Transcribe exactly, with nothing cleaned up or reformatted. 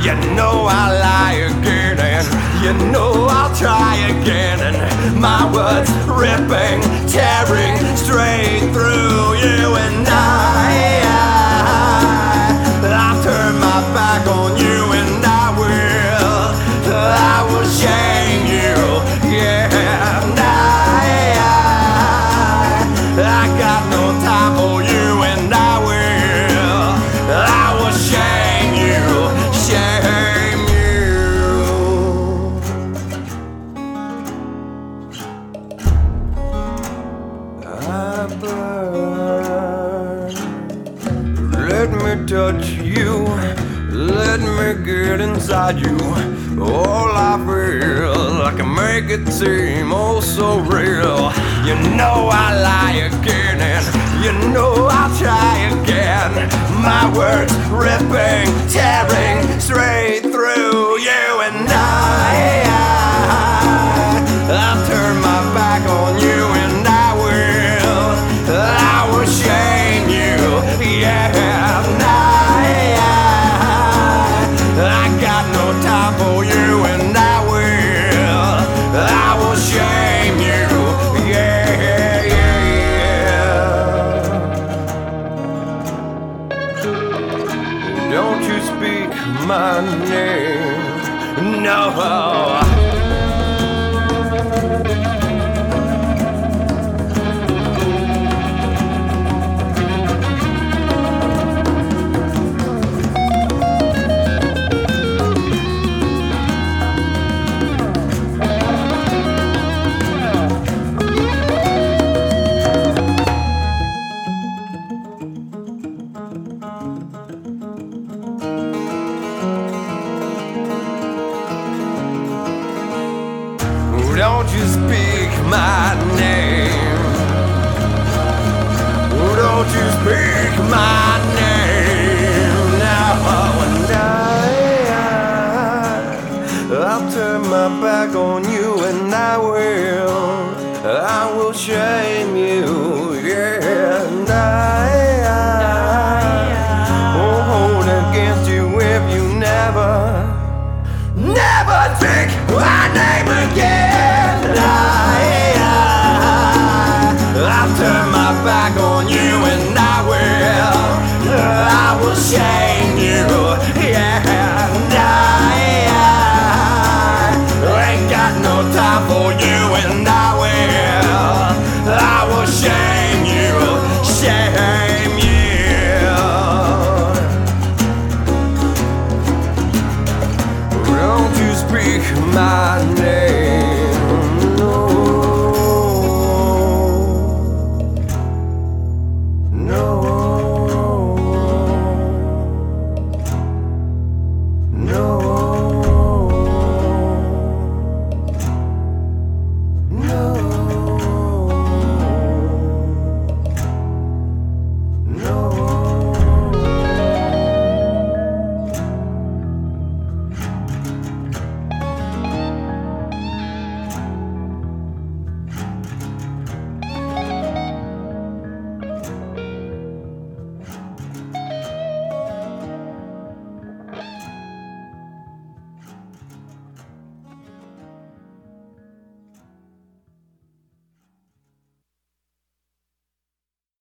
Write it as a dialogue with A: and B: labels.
A: You know I'll lie again, and you know I'll try again, and my words ripping, tearing straight through you, and I, I I'll turn my back on you, and I will, I will shame you, yeah, and I, I, I got no time for you, and I will, I will shame you, shame you. I burn. Let me touch you, let me get inside you. All I feel, I can make it seem oh so real. You know I lie again, and you know I'll try again. My words ripping, tearing straight through you, and I, I I'll turn my back on you, and I will, I will shame you, yeah, and I, I, I got no time for you, and I will, I will shame you, yeah, yeah. Don't you speak my name, no. Don't you speak my name. Don't you speak my name now. And I, I'll turn my back on you, and I will, I will shame you.